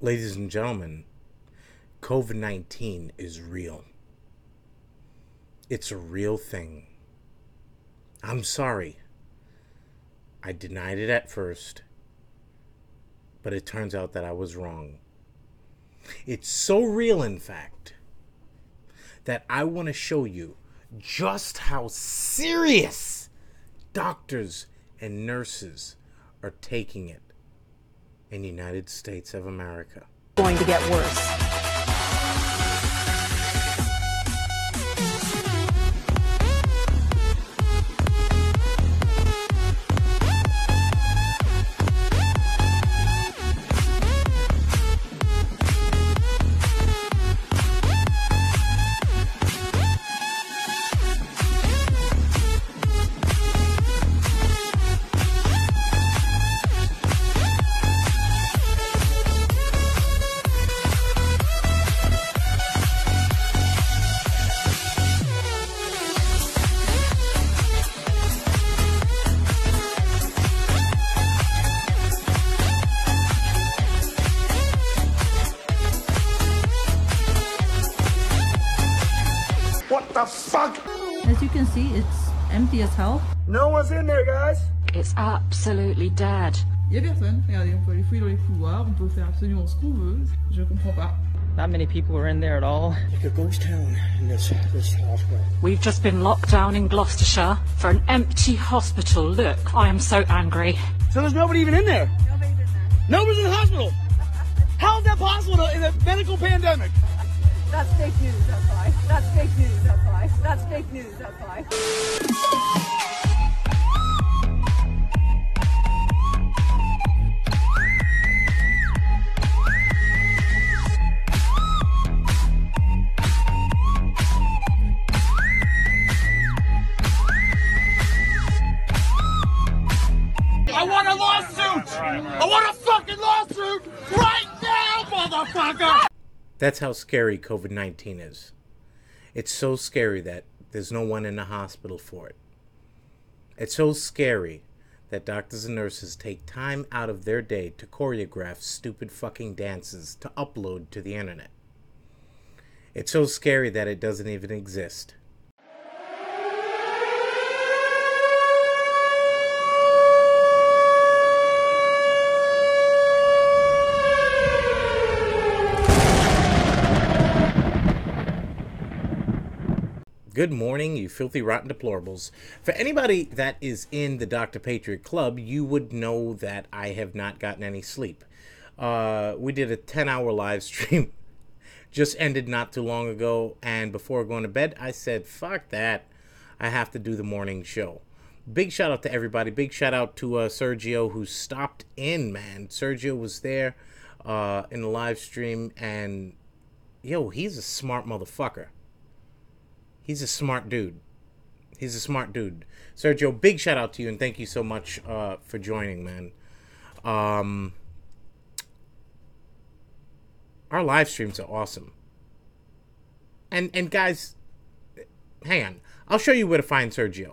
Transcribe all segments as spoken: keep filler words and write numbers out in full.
Ladies and gentlemen, COVID nineteen is real. It's a real thing. I'm sorry. I denied it at first, but it turns out that I was wrong. It's so real, in fact, that I want to show you just how serious doctors and nurses are taking it in the United States of America. Going to get worse. What the fuck? As you can see, it's empty as hell. No one's in there, guys. It's absolutely dead. Il y a personne. Regardez, on peut aller fouiller dans les couloirs, on peut faire absolument ce qu'on veut. Je comprends pas. Not many people were in there at all. Like a ghost town in this, this hospital. We've just been locked down in Gloucestershire for an empty hospital. Look, I am so angry. So there's nobody even in there? Nobody's in there. Nobody's in the hospital? How is that possible in a medical pandemic? That's fake news, that's why. That's fake news, that's why. That's fake news, that's why. I want a lawsuit! I want a fucking lawsuit right now, motherfucker! That's how scary COVID nineteen is. It's so scary that there's no one in the hospital for it. It's so scary that doctors and nurses take time out of their day to choreograph stupid fucking dances to upload to the internet. It's so scary that it doesn't even exist. Good morning, you filthy rotten deplorables. For anybody that is in the Doctor Patriot Club, you would know that I have not gotten any sleep. Uh, we did a ten hour live stream, just ended not too long ago, and before going to bed, I said, fuck that, I have to do the morning show. Big shout out to everybody. Big shout out to uh, Sergio, who stopped in, man. Sergio was there uh, in the live stream, and yo, he's a smart motherfucker. He's a smart dude. He's a smart dude. Sergio, big shout out to you, and thank you so much uh, for joining, man. Um, our live streams are awesome. And and guys, hang on. I'll show you where to find Sergio.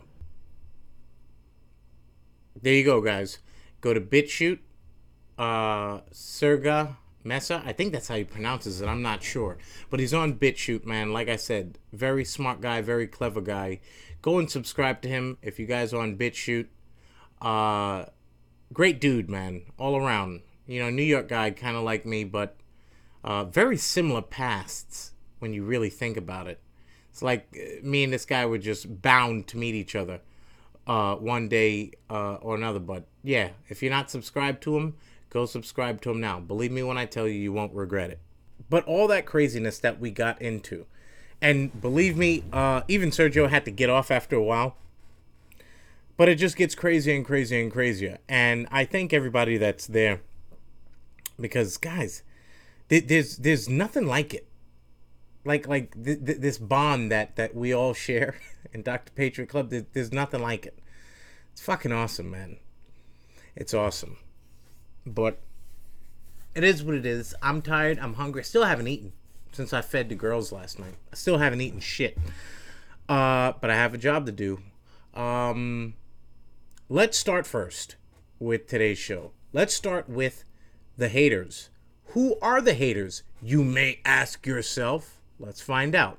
There you go, guys. Go to BitChute, uh, Serga Mesa, I think that's how he pronounces it. I'm not sure. But he's on BitChute, man. Like I said, very smart guy, very clever guy. Go and subscribe to him if you guys are on BitChute. Uh, great dude, man. All around. You know, New York guy, kind of like me, but uh, very similar pasts when you really think about it. It's like uh, me and this guy were just bound to meet each other uh, one day uh, or another. But yeah, if you're not subscribed to him, go subscribe to him now. Believe me when I tell you, you won't regret it. But all that craziness that we got into, and believe me, uh, even Sergio had to get off after a while. But it just gets crazier and crazier and crazier. And I thank everybody that's there, because guys, th- there's there's nothing like it. Like like th- th- this bond that that we all share in Doctor Patriot Club. Th- there's nothing like it. It's fucking awesome, man. It's awesome. But it is what it is. I'm tired. I'm hungry. I still haven't eaten since I fed the girls last night. I still haven't eaten shit. Uh, but I have a job to do. Um, let's start first with today's show. Let's start with the haters Who are the haters, you may ask yourself? Let's find out.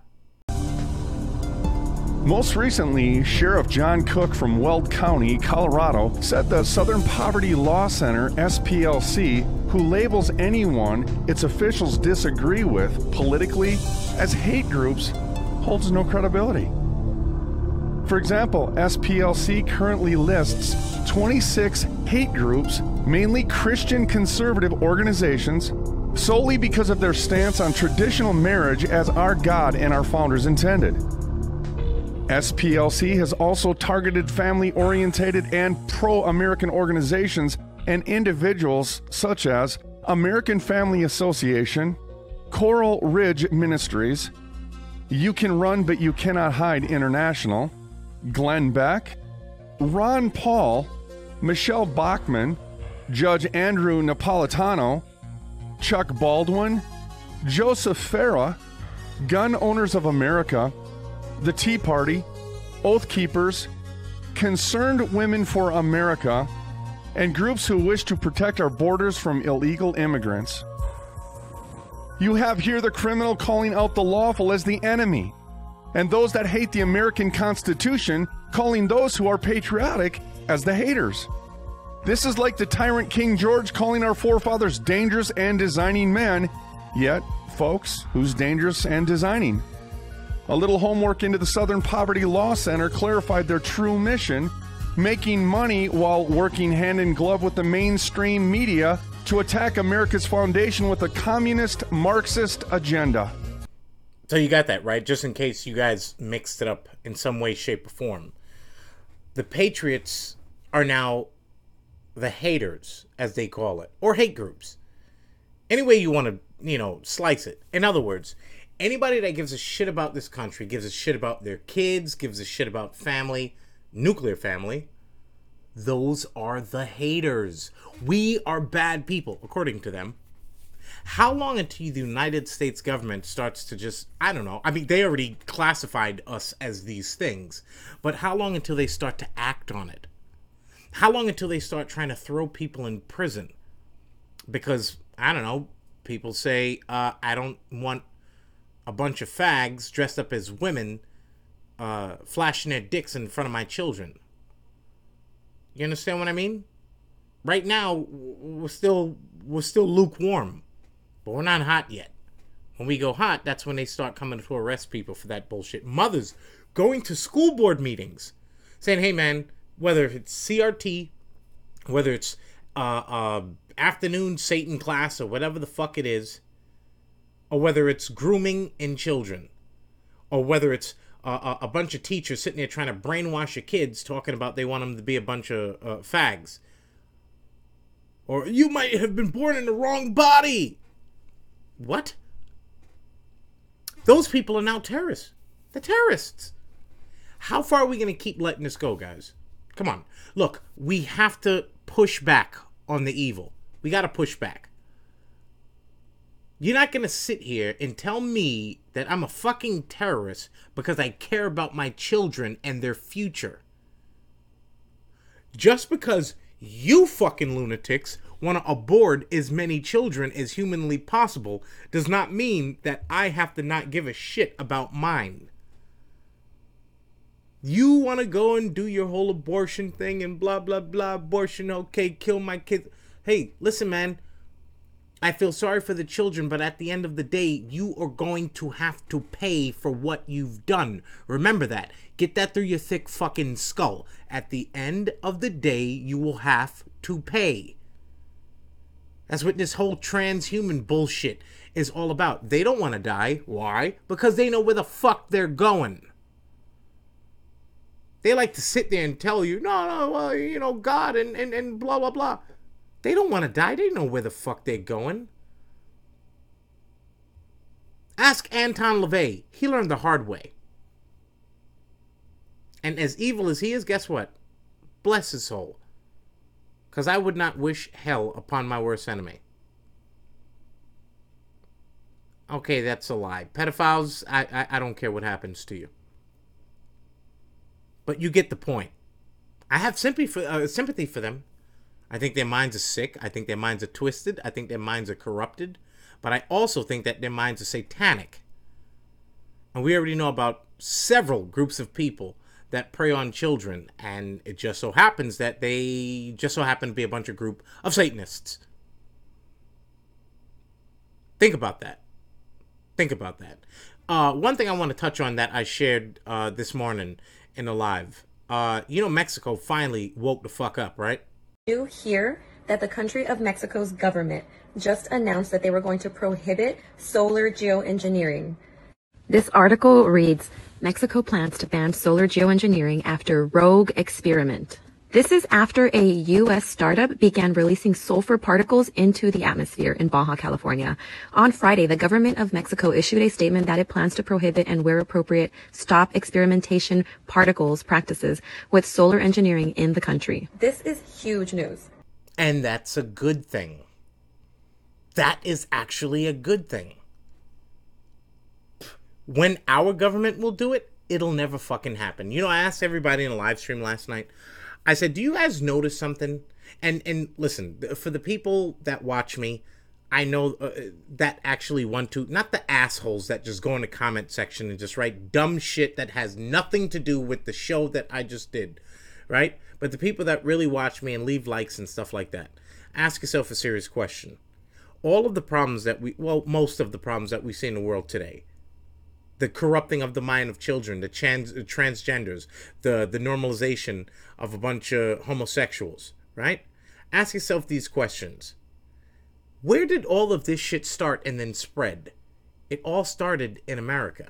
Most recently, Sheriff John Cook from Weld County, Colorado, said the Southern Poverty Law Center, S P L C, who labels anyone its officials disagree with politically as hate groups, holds no credibility. For example, S P L C currently lists twenty-six hate groups, mainly Christian conservative organizations, solely because of their stance on traditional marriage as our God and our founders intended. S P L C has also targeted family-oriented and pro-American organizations and individuals such as American Family Association, Coral Ridge Ministries, You Can Run But You Cannot Hide International, Glenn Beck, Ron Paul, Michelle Bachmann, Judge Andrew Napolitano, Chuck Baldwin, Joseph Farah, Gun Owners of America, the Tea Party, Oath Keepers, Concerned Women for America, and groups who wish to protect our borders from illegal immigrants. You have here the criminal calling out the lawful as the enemy, and those that hate the American Constitution calling those who are patriotic as the haters. This is like the tyrant King George calling our forefathers dangerous and designing men, yet, folks, who's dangerous and designing? A little homework into the Southern Poverty Law Center clarified their true mission, making money while working hand in glove with the mainstream media to attack America's foundation with a communist Marxist agenda. So you got that, right? Just in case you guys mixed it up in some way, shape, or form. The Patriots are now the haters, as they call it, or hate groups. Any way you want to, you know, slice it. In other words, anybody that gives a shit about this country, gives a shit about their kids, gives a shit about family, nuclear family, those are the haters. We are bad people, according to them. How long until the United States government starts to just, I don't know, I mean, they already classified us as these things, but how long until they start to act on it? How long until they start trying to throw people in prison? Because, I don't know, people say, uh, I don't want a bunch of fags dressed up as women uh, flashing their dicks in front of my children. You understand what I mean? Right now, we're still we're still lukewarm, but we're not hot yet. When we go hot, that's when they start coming to arrest people for that bullshit. Mothers going to school board meetings, saying, "Hey, man, whether it's C R T, whether it's uh, uh, afternoon Satan class or whatever the fuck it is, or whether it's grooming in children, or whether it's uh, a bunch of teachers sitting there trying to brainwash your kids, talking about they want them to be a bunch of uh, fags, or you might have been born in the wrong body." What? Those people are now terrorists. They're terrorists. How far are we going to keep letting this go, guys? Come on. Look, we have to push back on the evil. We got to push back. You're not going to sit here and tell me that I'm a fucking terrorist because I care about my children and their future. Just because you fucking lunatics want to abort as many children as humanly possible does not mean that I have to not give a shit about mine. You want to go and do your whole abortion thing and blah, blah, blah, abortion, okay, kill my kids. Hey, listen, man. I feel sorry for the children, but at the end of the day, you are going to have to pay for what you've done. Remember that. Get that through your thick fucking skull. At the end of the day, you will have to pay. That's what this whole transhuman bullshit is all about. They don't want to die. Why? Because they know where the fuck they're going. They like to sit there and tell you, no, no, well, you know, God and, and, and blah, blah, blah. They don't want to die. They know where the fuck they're going. Ask Anton LaVey. He learned the hard way. And as evil as he is, guess what? Bless his soul. Because I would not wish hell upon my worst enemy. Okay, that's a lie. Pedophiles, I, I, I don't care what happens to you. But you get the point. I have sympathy for, uh, sympathy for them. I think their minds are sick. I think their minds are twisted. I think their minds are corrupted. But I also think that their minds are satanic. And we already know about several groups of people that prey on children, and it just so happens that they just so happen to be a bunch of group of Satanists. Think about that. Think about that. Uh, one thing I want to touch on that I shared uh, this morning in the live. Uh, you know, Mexico finally woke the fuck up, right? You hear that the country of Mexico's government just announced that they were going to prohibit solar geoengineering. This article reads, Mexico plans to ban solar geoengineering after rogue experiment. This is after a U S startup began releasing sulfur particles into the atmosphere in Baja California. On Friday, the government of Mexico issued a statement that it plans to prohibit and, where appropriate, stop experimentation particles practices with solar engineering in the country. This is huge news. And that's a good thing. That is actually a good thing. When our government will do it, it'll never fucking happen. You know, I asked everybody in a live stream last night, I said, do you guys notice something? And and listen, for the people that watch me, I know uh, that actually want to, not the assholes that just go in the comment section and just write dumb shit that has nothing to do with the show that I just did, right? But the people that really watch me and leave likes and stuff like that, ask yourself a serious question. All of the problems that we, well, most of the problems that we see in the world today, the corrupting of the mind of children, the trans, transgenders, the, the normalization of a bunch of homosexuals, right? Ask yourself these questions. Where did all of this shit start and then spread? It all started in America.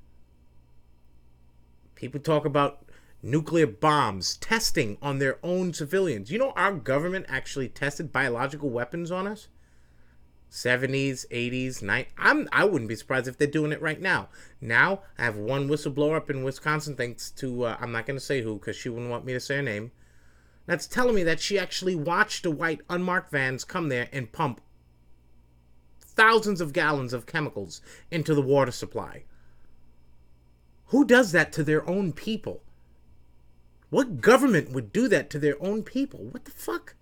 People talk about nuclear bombs, testing on their own civilians. You know, our government actually tested biological weapons on us? seventies, eighties, nineties. I'm, I wouldn't be surprised if they're doing it right now. Now, I have one whistleblower up in Wisconsin, thanks to, uh, I'm not going to say who, because she wouldn't want me to say her name, that's telling me that she actually watched the white unmarked vans come there and pump thousands of gallons of chemicals into the water supply. Who does that to their own people? What government would do that to their own people? What the fuck?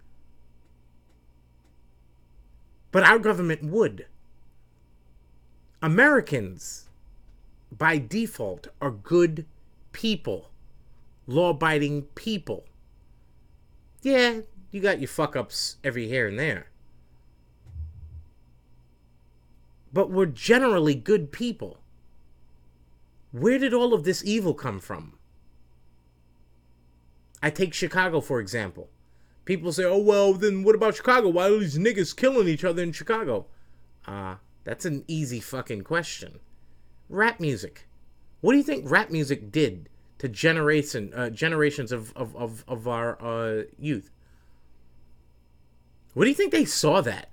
But our government would. Americans, by default, are good people. Law-abiding people. Yeah, you got your fuck-ups every here and there. But we're generally good people. Where did all of this evil come from? I take Chicago, for example. People say, oh, well, then what about Chicago? Why are these niggas killing each other in Chicago? Ah, uh, that's an easy fucking question. Rap music. What do you think rap music did to generation, uh, generations of, of, of, of our uh, youth? What do you think they saw that?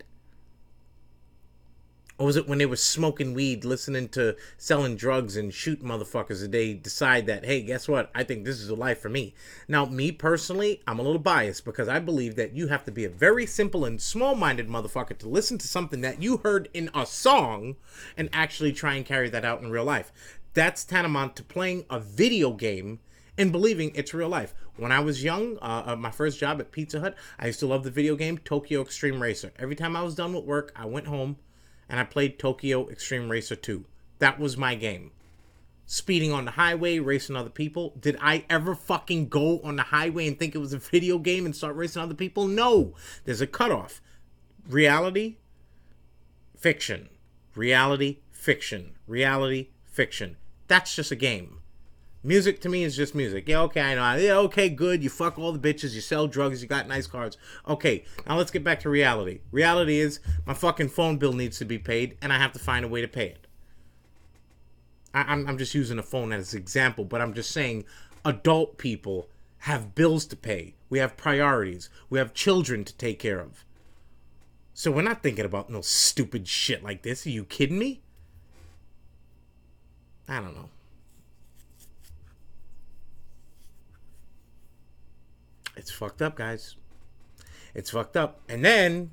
Or was it when they were smoking weed, listening to selling drugs and shooting motherfuckers, that they decide that, hey, guess what? I think this is a life for me. Now, me personally, I'm a little biased because I believe that you have to be a very simple and small-minded motherfucker to listen to something that you heard in a song and actually try and carry that out in real life. That's tantamount to playing a video game and believing it's real life. When I was young, uh, uh, my first job at Pizza Hut, I used to love the video game Tokyo Extreme Racer. Every time I was done with work, I went home and I played Tokyo Extreme Racer two. That was my game. Speeding on the highway, racing other people. Did I ever fucking go on the highway and think it was a video game and start racing other people? No. There's a cutoff. Reality, fiction. Reality, fiction. Reality, fiction. That's just a game. Music to me is just music. Yeah, okay, I know. Yeah, okay, good. You fuck all the bitches. You sell drugs. You got nice cars. Okay, now let's get back to reality. Reality is my fucking phone bill needs to be paid, and I have to find a way to pay it. I, I'm, I'm just using a phone as an example, but I'm just saying adult people have bills to pay. We have priorities. We have children to take care of. So we're not thinking about no stupid shit like this. Are you kidding me? I don't know. It's fucked up, guys. It's fucked up. And then,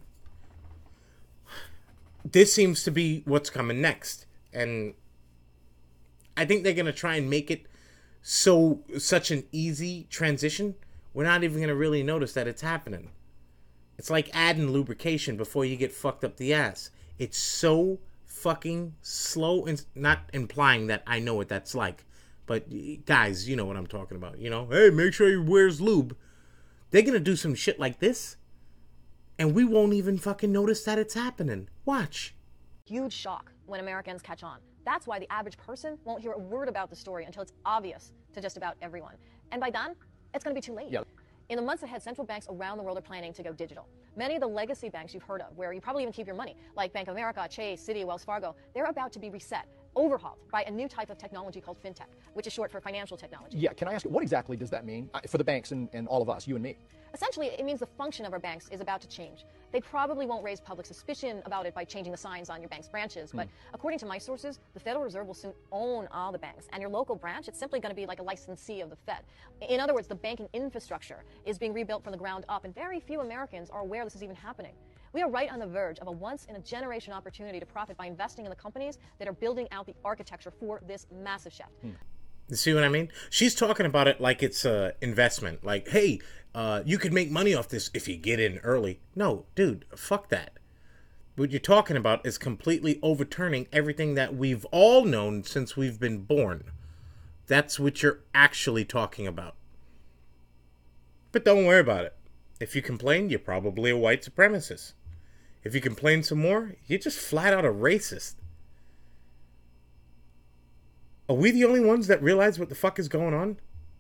this seems to be what's coming next. And I think they're going to try and make it so such an easy transition, we're not even going to really notice that it's happening. It's like adding lubrication before you get fucked up the ass. It's so fucking slow, and not implying that I know what that's like. But guys, you know what I'm talking about. You know, hey, make sure he wears lube. They're going to do some shit like this, and we won't even fucking notice that it's happening. Watch. Huge shock when Americans catch on. That's why the average person won't hear a word about the story until it's obvious to just about everyone. And by then, it's going to be too late. Yep. In the months ahead, central banks around the world are planning to go digital. Many of the legacy banks you've heard of, where you probably even keep your money, like Bank of America, Chase, Citi, Wells Fargo, they're about to be reset, overhauled by a new type of technology called fintech, which is short for financial technology. Yeah, can I ask you, what exactly does that mean for the banks and, and all of us, you and me? Essentially, it means the function of our banks is about to change. They probably won't raise public suspicion about it by changing the signs on your bank's branches, but hmm. according to my sources, the Federal Reserve will soon own all the banks, and your local branch, it's simply going to be like a licensee of the Fed. In other words, the banking infrastructure is being rebuilt from the ground up, and very few Americans are aware this is even happening. We are right on the verge of a once-in-a-generation opportunity to profit by investing in the companies that are building out the architecture for this massive shift. Hmm. You see what I mean? She's talking about it like it's an investment. Like, hey, uh, you could make money off this if you get in early. No, dude, fuck that. What you're talking about is completely overturning everything that we've all known since we've been born. That's what you're actually talking about. But don't worry about it. If you complain, you're probably a white supremacist. If you complain some more, you're just flat out a racist. Are we the only ones that realize what the fuck is going on?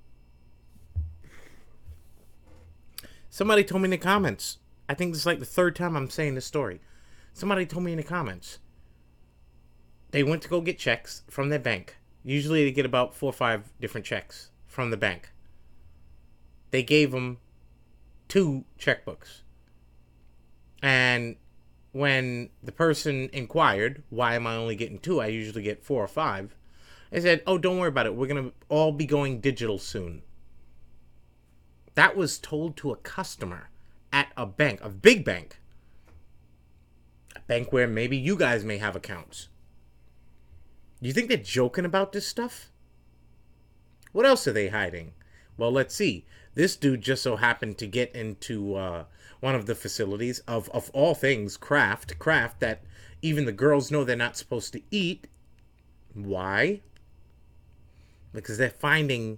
Somebody told me in the comments. I think this is like the third time I'm saying this story. Somebody told me in the comments. They went to go get checks from their bank. Usually they get about four or five different checks from the bank. They gave them two checkbooks. And when the person inquired, why am I only getting two? I usually get four or five. They said, oh, don't worry about it. We're going to all be going digital soon. That was told to a customer at a bank, a big bank. A bank where maybe you guys may have accounts. Do you think they're joking about this stuff? What else are they hiding? Well, let's see. This dude just so happened to get into uh, one of the facilities of, of all things, Kraft. Kraft that even the girls know they're not supposed to eat. Why? Because they're finding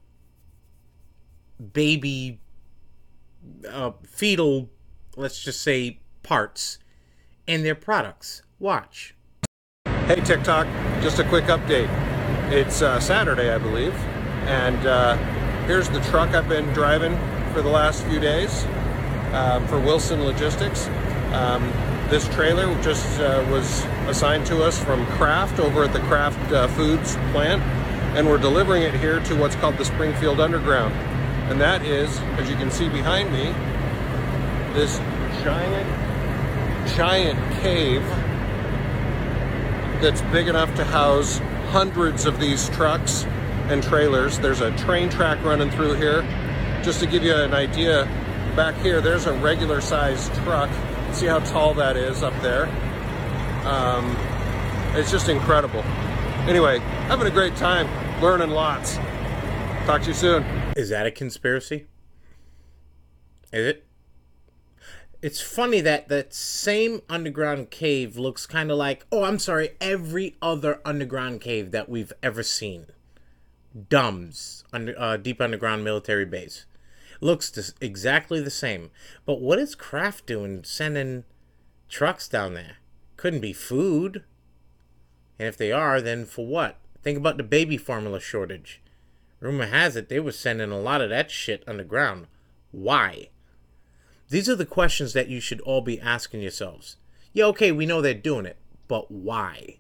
baby uh, fetal, let's just say, parts in their products. Watch. Hey TikTok, just a quick update. It's uh, Saturday, I believe, and uh, here's the truck I've been driving for the last few days um, for Wilson Logistics. Um, this trailer just uh, was assigned to us from Kraft over at the Kraft uh, Foods plant, and we're delivering it here to what's called the Springfield Underground. And that is, as you can see behind me, this giant, giant cave that's big enough to house hundreds of these trucks and trailers. There's a train track running through here. Just to give you an idea, back here, there's a regular sized truck. See how tall that is up there? Um, it's just incredible. Anyway, having a great time, learning lots. Talk to you soon. Is that a conspiracy? Is it? It's funny that that same underground cave looks kind of like, oh, I'm sorry, every other underground cave that we've ever seen. Dumbs, under, uh, deep underground military base. Looks this, exactly the same. But what is Kraft doing sending trucks down there? Couldn't be food. And if they are, then for what? Think about the baby formula shortage. Rumor has it they were sending a lot of that shit underground. Why? These are the questions that you should all be asking yourselves. Yeah, okay, we know they're doing it, but why?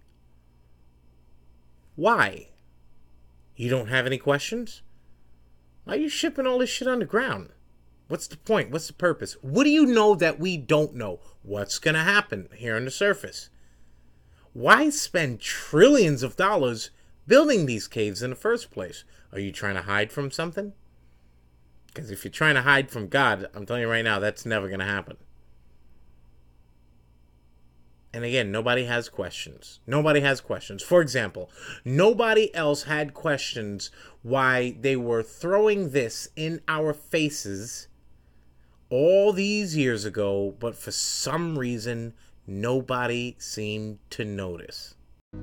Why? You don't have any questions? Why are you shipping all this shit underground? What's the point? What's the purpose? What do you know that we don't know? What's going to happen here on the surface? Why spend trillions of dollars building these caves in the first place? Are you trying to hide from something? Because if you're trying to hide from God, I'm telling you right now, that's never going to happen. And again, nobody has questions. Nobody has questions. For example, nobody else had questions why they were throwing this in our faces all these years ago, but for some reason, Nobody seemed to notice.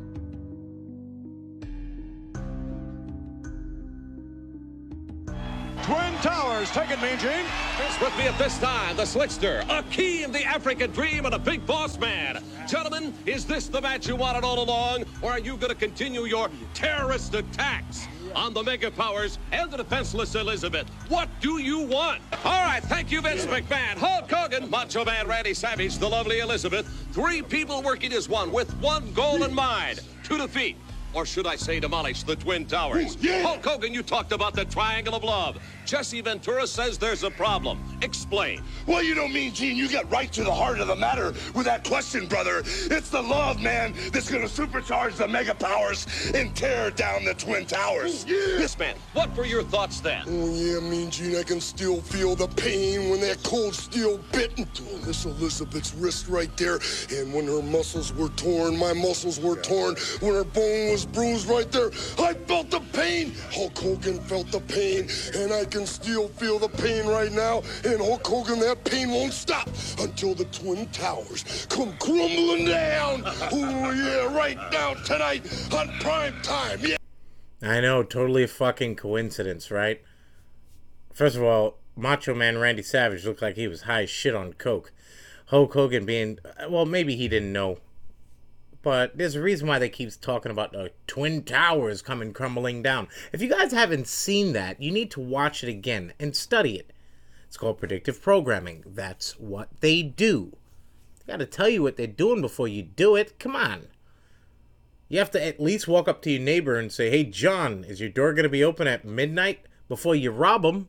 Twin Towers, take it, Mean Gene. With me at this time, the Slickster, Akeem, the African Dream, and a big boss man. Gentlemen, is this the match you wanted all along, or are you going to continue your terrorist attacks on the Mega Powers and the defenseless Elizabeth? What do you want? All right, thank you, Vince McMahon, Hulk Hogan, Macho Man Randy Savage, the lovely Elizabeth. Three people working as one with one goal in mind, to defeat, or should I say demolish, the Twin Towers. Yeah. Hulk Hogan, you talked about the Triangle of Love. Jesse Ventura says there's a problem. Explain. Well, you know, Mean Gene, you get right to the heart of the matter with that question, brother. It's the love, man, that's going to supercharge the Mega Powers and tear down the Twin Towers. Yeah. This man, what were your thoughts then? Oh, yeah, Mean Gene, I can still feel the pain when that cold steel bit into Miss Elizabeth's wrist right there. And when her muscles were torn, my muscles were torn. When her bone was bruised right there, I felt the pain. Hulk Hogan felt the pain, and I can still feel the pain right now. And Hulk Hogan, that pain won't stop until the Twin Towers come crumbling down. Oh, yeah, right now tonight on prime time. Yeah. I know, totally a fucking coincidence, right? First of all, Macho Man Randy Savage looked like he was high as shit on coke. Hulk Hogan being, well, maybe he didn't know. But there's a reason why they keep talking about the Twin Towers coming crumbling down. If you guys haven't seen that, you need to watch it again and study it. It's called predictive programming. That's what they do. They gotta tell you what they're doing before you do it. Come on. You have to at least walk up to your neighbor and say, "Hey, John, is your door gonna be open at midnight?" before you rob them.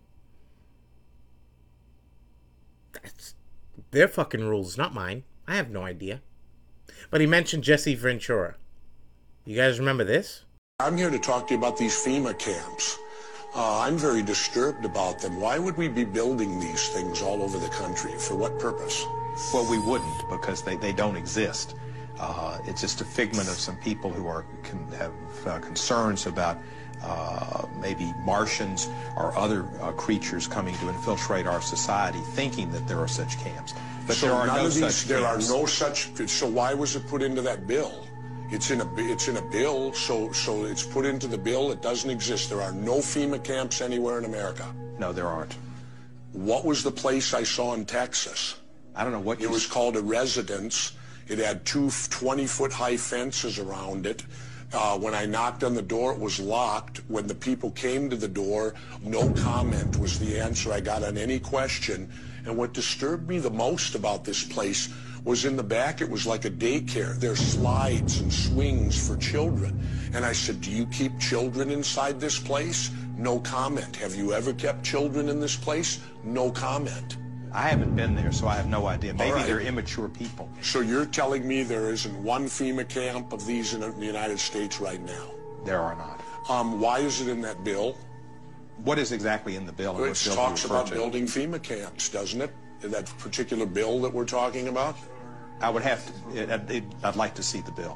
That's their fucking rules, not mine. I have no idea. But he mentioned Jesse Ventura. You guys remember this? I'm here to talk to you about these FEMA camps. Uh, I'm very disturbed about them. Why would we be building these things all over the country? For what purpose? Well, we wouldn't, because they, they don't exist. Uh, it's just a figment of some people who are can have uh, concerns about uh, maybe Martians or other uh, creatures coming to infiltrate our society, thinking that there are such camps. But so there are none no of these, such there camps. are no such. So why was it put into that bill? It's in a it's in a bill, so so it's put into the bill. It doesn't exist. There are no FEMA camps anywhere in America. No, there aren't. What was the place I saw in Texas? I don't know what. It was called a residence. It had two twenty-foot high fences around it. Uh, when I knocked on the door, it was locked. When the people came to the door, no comment was the answer I got on any question. And what disturbed me the most about this place was in the back, it was like a daycare. There's slides and swings for children. And I said, do you keep children inside this place? No comment. Have you ever kept children in this place? No comment. I haven't been there, so I have no idea. Maybe right. they're immature people. So you're telling me there isn't one FEMA camp of these in the United States right now? There are not. Um, why is it in that bill? What is exactly in the bill? Well, it talks about to? building FEMA camps, doesn't it? That particular bill that we're talking about? I would have to, it, it, I'd like to see the bill.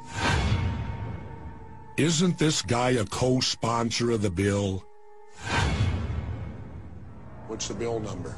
Isn't this guy a co-sponsor of the bill? What's the bill number?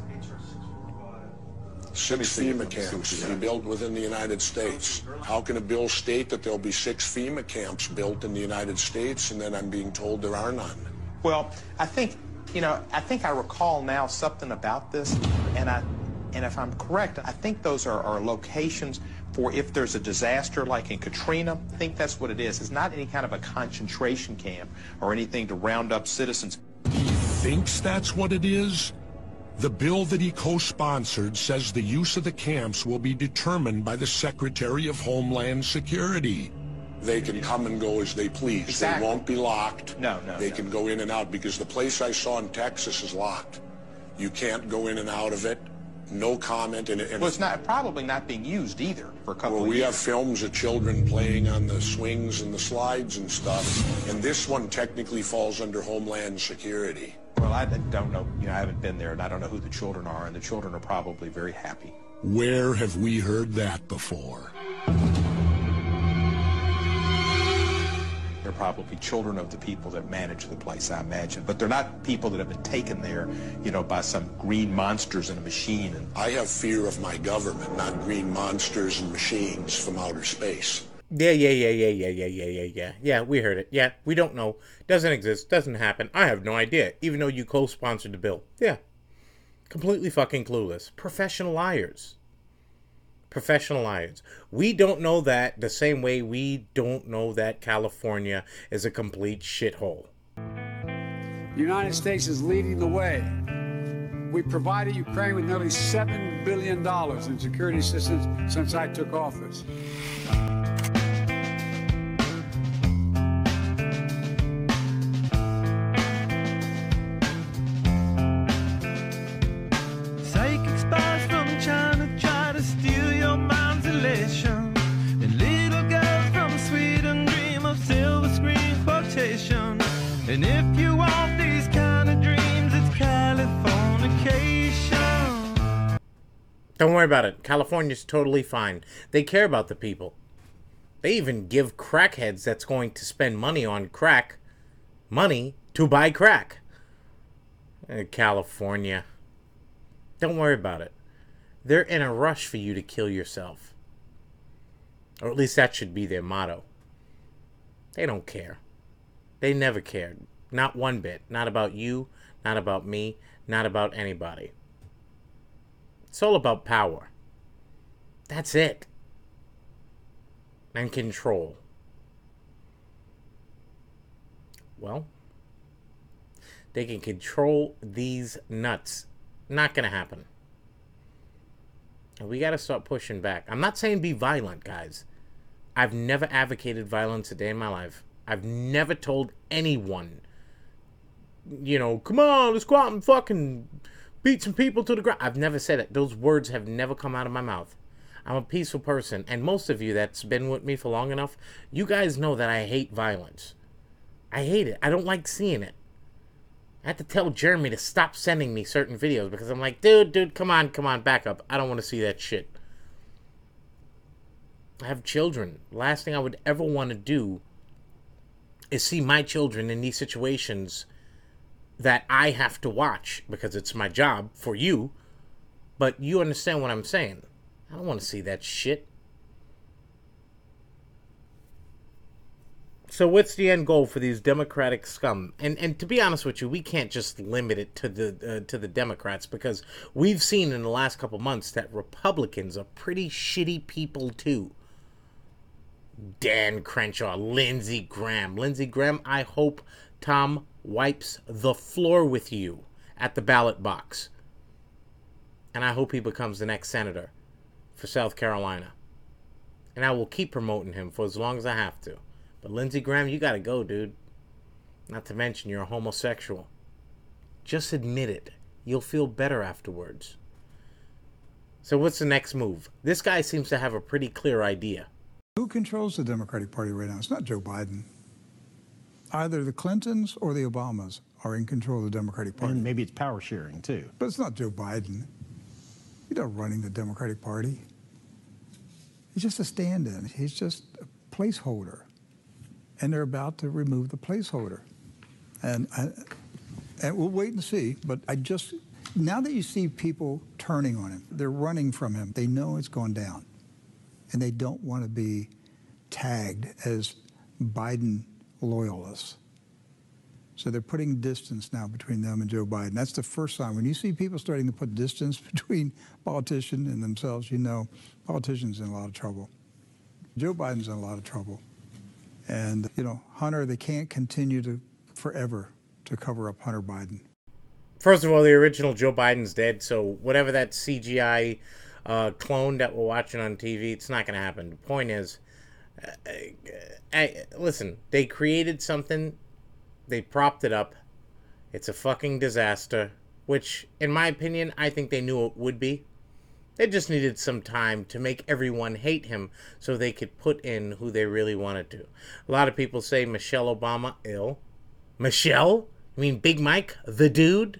Six FEMA camps to be built within the United States. How can a bill state that there'll be six FEMA camps built in the United States, and then I'm being told there are none? Well, I think, you know, I think I recall now something about this, and I, and if I'm correct, I think those are, are locations for if there's a disaster like in Katrina. I think that's what it is. It's not any kind of a concentration camp or anything to round up citizens. He thinks that's what it is? The bill that he co-sponsored says the use of the camps will be determined by the Secretary of Homeland Security. They can come and go as they please. Exactly. They won't be locked. No, no, They no. can go in and out, because the place I saw in Texas is locked. You can't go in and out of it. No comment. And, and well, it's not probably not being used either for a couple well, of we years. have films of children playing on the swings and the slides and stuff, and this one technically falls under Homeland Security. Well, I don't know. You know, I haven't been there, and I don't know who the children are, and the children are probably very happy. Where have we heard that before? They're probably children of the people that manage the place, I imagine. But they're not people that have been taken there, you know, by some green monsters in a machine. And I have fear of my government, not green monsters and machines from outer space. Yeah, yeah, yeah, yeah, yeah, yeah, yeah, yeah, yeah. Yeah, we heard it. Yeah, we don't know. Doesn't exist. Doesn't happen. I have no idea. Even though you co-sponsored the bill. Yeah. Completely fucking clueless. Professional liars. Professional liars. We don't know that the same way we don't know that California is a complete shithole. The United States is leading the way. We provided Ukraine with nearly seven billion dollars in security assistance since I took office. Psychic spies from China try to steal your mind's elation, and little girls from Sweden dream of silver screen quotation. And if you want these kind of dreams, it's Californication. Don't worry about it. California's totally fine. They care about the people. They even give crackheads that's going to spend money on crack money to buy crack. Uh, California. Don't worry about it. They're in a rush for you to kill yourself. Or at least that should be their motto. They don't care. They never cared. Not one bit. Not about you, not about me, not about anybody. It's all about power. That's it. And control. Well, they can control these nuts. Not gonna happen. And we gotta start pushing back. I'm not saying be violent, guys. I've never advocated violence a day in my life. I've never told anyone, you know, come on, let's go out and fucking beat some people to the ground. I've never said it. Those words have never come out of my mouth. I'm a peaceful person. And most of you that's been with me for long enough, you guys know that I hate violence. I hate it. I don't like seeing it. I had to tell Jeremy to stop sending me certain videos because I'm like, dude, dude, come on, come on, back up. I don't want to see that shit. I have children. Last thing I would ever want to do is see my children in these situations that I have to watch because it's my job for you. But you understand what I'm saying. I don't want to see that shit. So what's the end goal for these Democratic scum? And and to be honest with you, we can't just limit it to the uh, to the Democrats, because we've seen in the last couple months that Republicans are pretty shitty people too. Dan Crenshaw, Lindsey Graham. Lindsey Graham, I hope Tom wipes the floor with you at the ballot box. And I hope he becomes the next senator for South Carolina. And I will keep promoting him for as long as I have to. But Lindsey Graham, you gotta go, dude. Not to mention you're a homosexual. Just admit it. You'll feel better afterwards. So what's the next move? This guy seems to have a pretty clear idea. Who controls the Democratic Party right now? It's not Joe Biden. Either the Clintons or the Obamas are in control of the Democratic Party. And maybe it's power sharing, too. But it's not Joe Biden. He's not running the Democratic Party. He's just a stand-in. He's just a placeholder. And they're about to remove the placeholder. And, I, and we'll wait and see. But I just, now that you see people turning on him, they're running from him. They know it's going down. And they don't want to be tagged as Biden loyalists. So they're putting distance now between them and Joe Biden. That's the first sign. When you see people starting to put distance between politicians and themselves, you know politicians in a lot of trouble. Joe Biden's in a lot of trouble. And, you know, Hunter, they can't continue to forever to cover up Hunter Biden. First of all, the original Joe Biden's dead, so whatever that C G I uh, clone that we're watching on T V, it's not going to happen. The point is, uh, I, listen, they created something, they propped it up, it's a fucking disaster, which, in my opinion, I think they knew it would be. They just needed some time to make everyone hate him so they could put in who they really wanted to. A lot of people say Michelle Obama ill. Michelle? I mean Big Mike? The dude?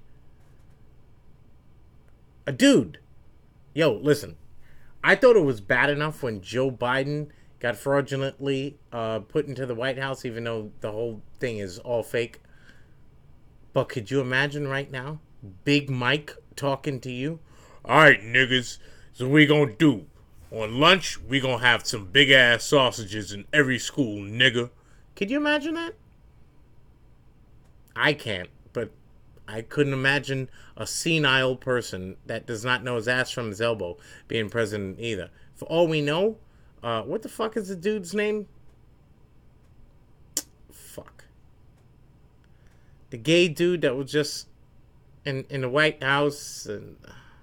A dude. Yo, listen. I thought it was bad enough when Joe Biden got fraudulently uh, put into the White House, even though the whole thing is all fake. But could you imagine right now, Big Mike talking to you? All right, niggas, so what we gonna do? On lunch, we gonna have some big-ass sausages in every school, nigga. Could you imagine that? I can't, but I couldn't imagine a senile person that does not know his ass from his elbow being president either. For all we know, uh, what the fuck is the dude's name? Fuck. The gay dude that was just in, in the White House and...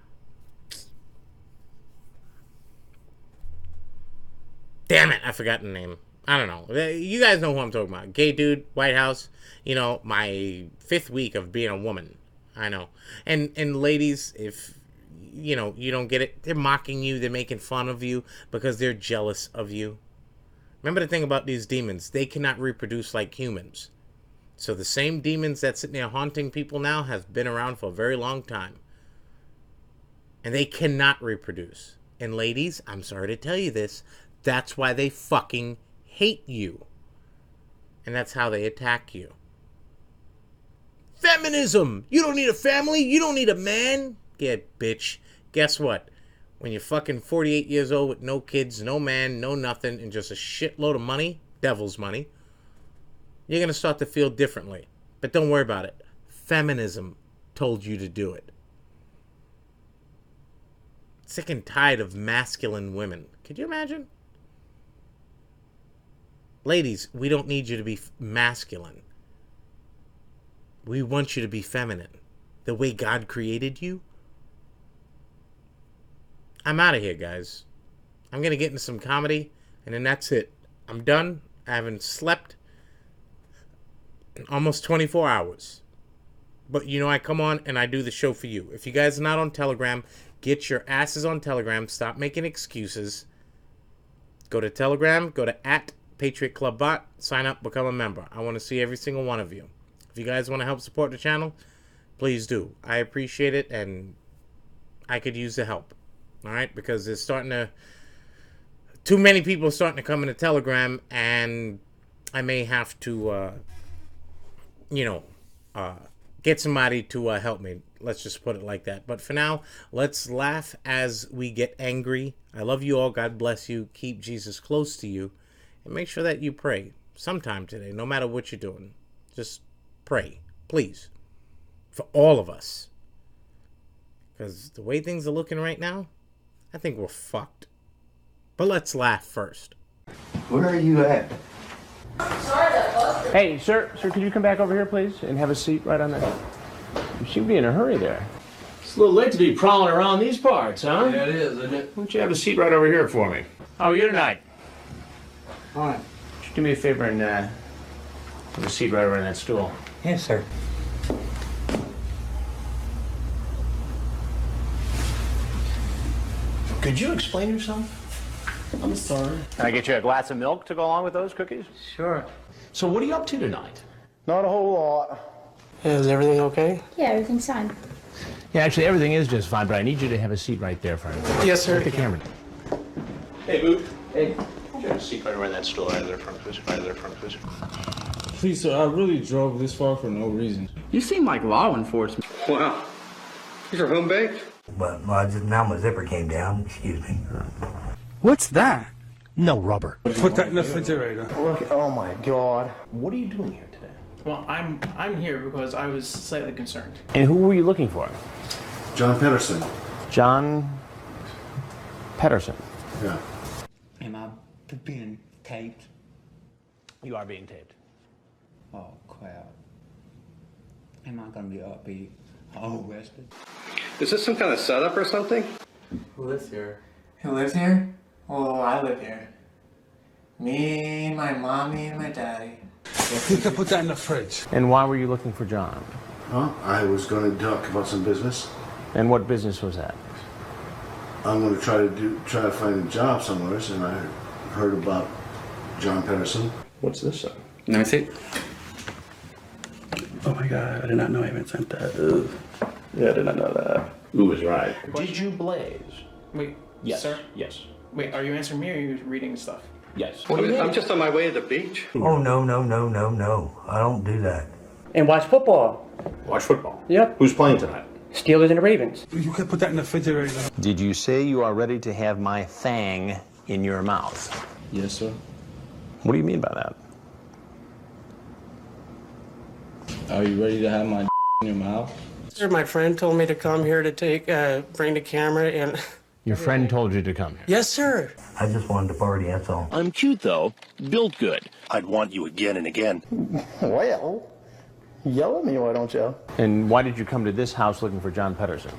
Damn it, I forgot the name. I don't know. You guys know who I'm talking about. Gay dude, White House. You know, my fifth week of being a woman. I know. And and ladies, if, you know, you don't get it, they're mocking you. They're making fun of you because they're jealous of you. Remember the thing about these demons. They cannot reproduce like humans. So the same demons that's sitting there haunting people now have been around for a very long time. And they cannot reproduce. And ladies, I'm sorry to tell you this, that's why they fucking hate you. And that's how they attack you. Feminism! You don't need a family. You don't need a man. Get bitch. Guess what? When you're fucking forty-eight years old with no kids, no man, no nothing, and just a shitload of money, devil's money, you're going to start to feel differently. But don't worry about it. Feminism told you to do it. Sick and tired of masculine women. Could you imagine? Ladies, we don't need you to be masculine. We want you to be feminine. The way God created you. I'm out of here, guys. I'm going to get into some comedy, and then that's it. I'm done. I haven't slept in almost twenty-four hours. But, you know, I come on and I do the show for you. If you guys are not on Telegram, get your asses on Telegram. Stop making excuses. Go to Telegram. Go to at Patriot Club Bot. Sign up. Become a member. I want to see every single one of you. If you guys want to help support the channel, please do. I appreciate it, and I could use the help. All right? Because there's starting to... Too many people are starting to come into Telegram, and I may have to, uh, you know, uh, get somebody to uh, help me. Let's just put it like that. But for now, let's laugh as we get angry. I love you all. God bless you. Keep Jesus close to you. And make sure that you pray sometime today, no matter what you're doing. Just pray, please, for all of us. Because the way things are looking right now, I think we're fucked. But let's laugh first. Where are you at? Hey, sir, sir, could you come back over here, please, and have a seat right on there? You seem to be in a hurry there. It's a little late to be prowling around these parts, huh? Yeah, it is, isn't it? Why don't you have a seat right over here for me? How are you tonight? All right. Would you do me a favor and uh, have a seat right over in that stool? Yes, sir. Could you explain yourself? I'm sorry. Can I get you a glass of milk to go along with those cookies? Sure. So what are you up to tonight? Not a whole lot. Is everything okay? Yeah, everything's fine. Yeah, actually, everything is just fine, but I need you to have a seat right there for me. Yes, sir. Look at the camera. Hey, Boo. Hey. You have a seat right around that stool, right there front, please. Right there front, please. Please, sir, I really drove this far for no reason. You seem like law enforcement. Wow. These are home baked? But well, just now my zipper came down. Excuse me. What's that? No rubber. Put that in the refrigerator. Look, oh my God. What are you doing here today? Well, I'm I'm here because I was slightly concerned. And who were you looking for? John Pedersen. John Pedersen. Yeah. Am I being taped? You are being taped. Oh, crap. Am I going to be upbeat? Oh, arrested? Is this some kind of setup or something? Who lives here? Who lives here? Oh, I live here. Me, my mommy, and my daddy. You can put that in the fridge. And why were you looking for John? Huh? I was going to talk about some business. And what business was that? I'm going to try to do try to find a job somewhere, and I heard about John Pedersen. What's this, sir? Let me see. Oh my God, I did not know I even sent that. Ugh. Yeah, I did not know that. Who was right? Did you blaze? Wait, Yes. sir? Yes. Wait, are you answering me or are you reading stuff? Yes. What do you mean? I'm just on my way to the beach. Oh, no, no, no, no, no. I don't do that. And watch football. Watch football. Yep. Who's playing tonight? Steelers and the Ravens. You can put that in the refrigerator. Did you say you are ready to have my fang in your mouth? Yes, sir. What do you mean by that? Are you ready to have my in your mouth? Sir, my friend told me to come here to take, uh, bring the camera and... Your friend told you to come here? Yes, sir. I just wanted to party, that's all. I'm cute, though. Built good. I'd want you again and again. Well, yell at me, why don't you? And why did you come to this house looking for John Pedersen?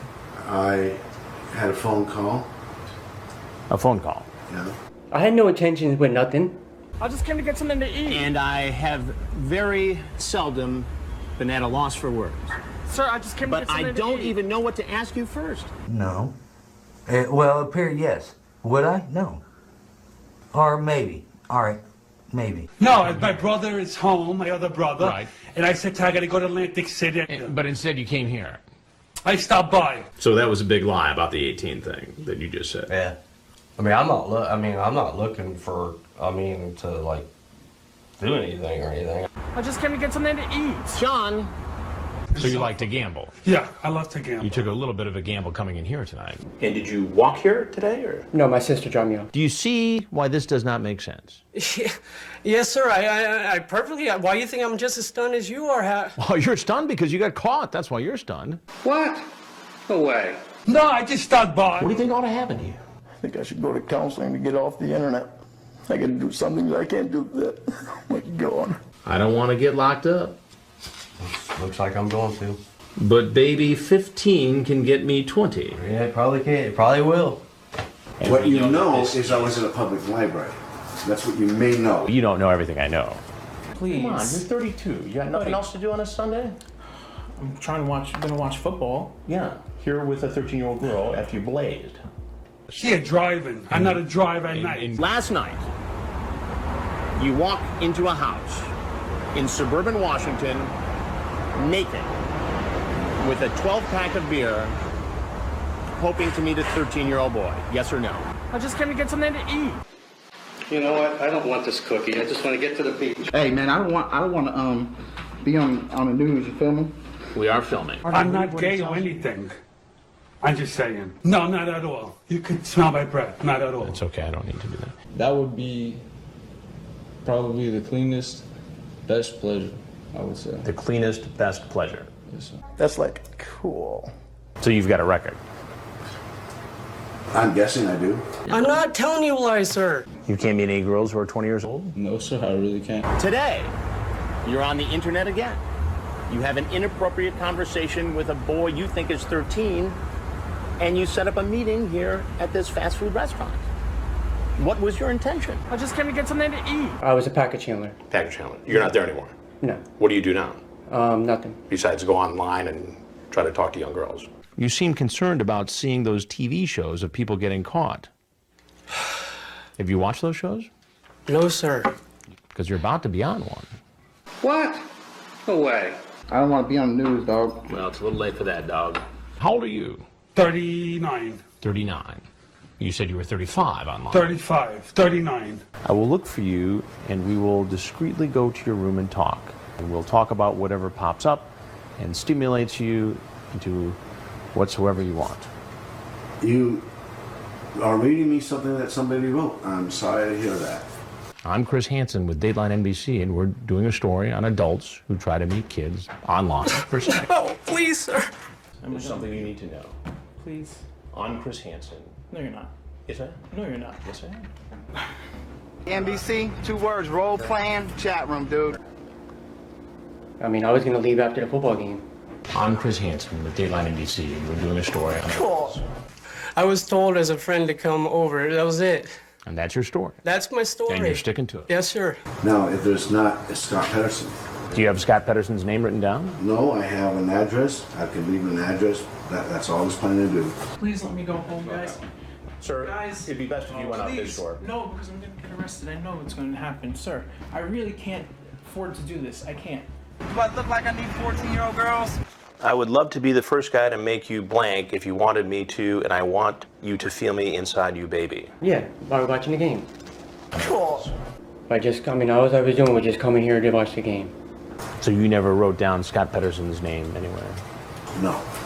I had a phone call. A phone call? Yeah. I had no intentions with nothing. I just came to get something to eat. And I have very seldom been at a loss for words. Sir, I just came but to get something I to don't eat. even know what to ask you first. No. Uh, well, appear yes. Would I? No. Or maybe. All right. Maybe. No, my brother is home, my other brother. Right. And I said, I gotta go to Atlantic City. But instead you came here. I stopped by. So that was a big lie about the eighteen thing that you just said. Yeah. I mean, I'm not. Lo- I mean, I'm not looking for. I mean, to like do anything or anything. I just came to get something to eat. John. So you like to gamble? Yeah, I love to gamble. You took a little bit of a gamble coming in here tonight. And did you walk here today, or? No, my sister dropped me off. Do you see why this does not make sense? Yes, sir. I, I, I perfectly. Why do you think I'm just as stunned as you are? How... Oh, you're stunned because you got caught. That's why you're stunned. What? No way. No, I just stopped by. What do you think ought to happen to you? I think I should go to counseling to get off the internet. I gotta do something that I can't do that. Oh my God. I don't want to get locked up. Looks like I'm going to. But baby, fifteen can get me twenty. Yeah, it probably can. It probably will. What you know is I was in a public library. That's what you may know. You don't know everything I know. Please. Come on, you're thirty-two. You got nothing else to do on a Sunday? I'm trying to watch, gonna watch football. Yeah, here with a thirteen-year-old girl after you blazed. She a driving. I'm not a driver at night. And last night, you walk into a house in suburban Washington, naked, with a twelve pack of beer, hoping to meet a thirteen-year-old boy. Yes or no? I just came to get something to eat. You know what? I don't want this cookie. I just want to get to the beach. Hey man, I don't want. I don't want to um be on on the news. You feel me? We are filming. I'm not gay or anything. I'm just saying. No, not at all. You can smell my breath. Not at all. It's okay. I don't need to do that. That would be probably the cleanest, best pleasure, I would say. The cleanest, best pleasure. Yes, sir. That's like cool. So you've got a record. I'm guessing I do. I'm not telling you lies, sir. You can't meet any girls who are twenty years old? No, sir, I really can't. Today, you're on the internet again. You have an inappropriate conversation with a boy you think is thirteen, and you set up a meeting here at this fast food restaurant. What was your intention? I just came to get something to eat. I was a package handler. Package handler. You're not there anymore. No. What do you do now? Um, nothing. Besides go online and try to talk to young girls. You seem concerned about seeing those T V shows of people getting caught. Have you watched those shows? No, sir. Because you're about to be on one. What? No way. I don't want to be on the news, dog. Well, it's a little late for that, dog. How old are you? thirty-nine. thirty-nine. You said you were thirty-five online. thirty-five. thirty-nine. I will look for you, and we will discreetly go to your room and talk. And we'll talk about whatever pops up and stimulates you into whatsoever you want. You are reading me something that somebody wrote. I'm sorry to hear that. I'm Chris Hansen with Dateline N B C, and we're doing a story on adults who try to meet kids online for sex. Oh, please, sir. There's something you need to know. Please. I'm Chris Hansen. No, you're not. Yes, I am. No, you're not. Yes, I am. N B C, two words, role playing, chat room, dude. I mean, I was gonna leave after the football game. I'm Chris Hansen with Dateline N B C, and we're doing a story on adults. I was told as a friend to come over. That was it. And that's your story. That's my story. And you're sticking to it. Yes, sir. Now, if there's not a Scott Pedersen. Do you have Scott Pedersen's name written down? No, I have an address. I can leave an address. That, that's all I was planning to do. Please let me go home, guys. Sir, Guys, it'd be best if you went out this please. door. No, because I'm gonna get arrested. I know what's gonna happen, sir. I really can't afford to do this. I can't. Do I look like I need fourteen-year-old girls? I would love to be the first guy to make you blank if you wanted me to, and I want you to feel me inside you, baby. Yeah, while we're watching the game. I just, I mean, all I was doing was just coming here to watch the game. So you never wrote down Scott Pedersen's name anywhere? No.